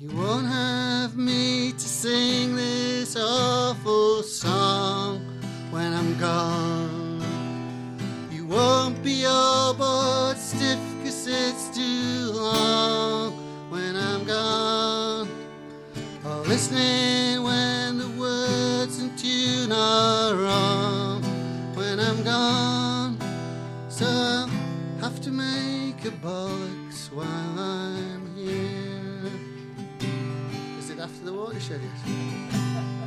You won't have me to sing this awful song when I'm gone. You won't be all but stiff 'cause it's too long when I'm gone. Or listening when the words and tune are wrong when I'm gone. So I'll have to make a bollocks while I'm here. Is it After the Watershed yet?